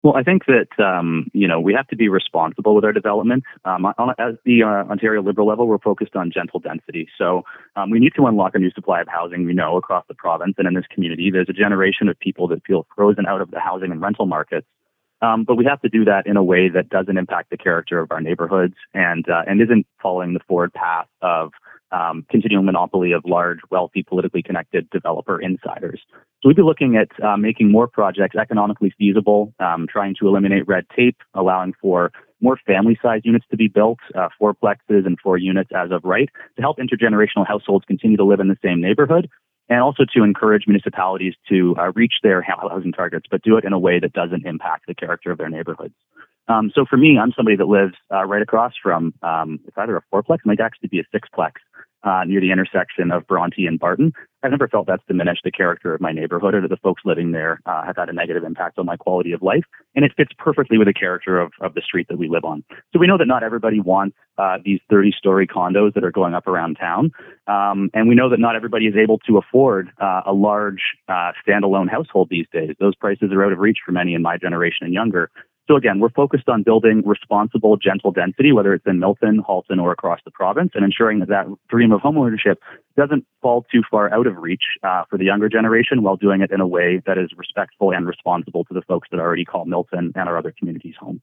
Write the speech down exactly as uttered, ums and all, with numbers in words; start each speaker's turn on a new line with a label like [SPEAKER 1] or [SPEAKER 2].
[SPEAKER 1] Well, I think that um, you know we have to be responsible with our development. Um, on, as the uh, Ontario Liberal level, we're focused on gentle density. So um, we need to unlock a new supply of housing. We know across the province and in this community, there's a generation of people that feel frozen out of the housing and rental markets. Um, but we have to do that in a way that doesn't impact the character of our neighborhoods and uh, and isn't following the forward path of um, continual monopoly of large, wealthy, politically connected developer insiders. So we'd be looking at uh, making more projects economically feasible, um, trying to eliminate red tape, allowing for more family-sized units to be built, uh, fourplexes and four units as of right, to help intergenerational households continue to live in the same neighborhood, and also to encourage municipalities to uh, reach their housing targets, but do it in a way that doesn't impact the character of their neighborhoods. Um, so for me, I'm somebody that lives uh, right across from, um, it's either a fourplex, it might actually be a sixplex uh, near the intersection of Bronte and Barton. I've never felt that's diminished the character of my neighborhood or that the folks living there uh, have had a negative impact on my quality of life. And it fits perfectly with the character of, of the street that we live on. So we know that not everybody wants uh, these thirty-story condos that are going up around town. Um, and we know that not everybody is able to afford uh, a large uh, standalone household these days. Those prices are out of reach for many in my generation and younger. So again, we're focused on building responsible, gentle density, whether it's in Milton, Halton, or across the province, and ensuring that that dream of homeownership doesn't fall too far out of reach uh, for the younger generation, while doing it in a way that is respectful and responsible to the folks that already call Milton and our other communities home.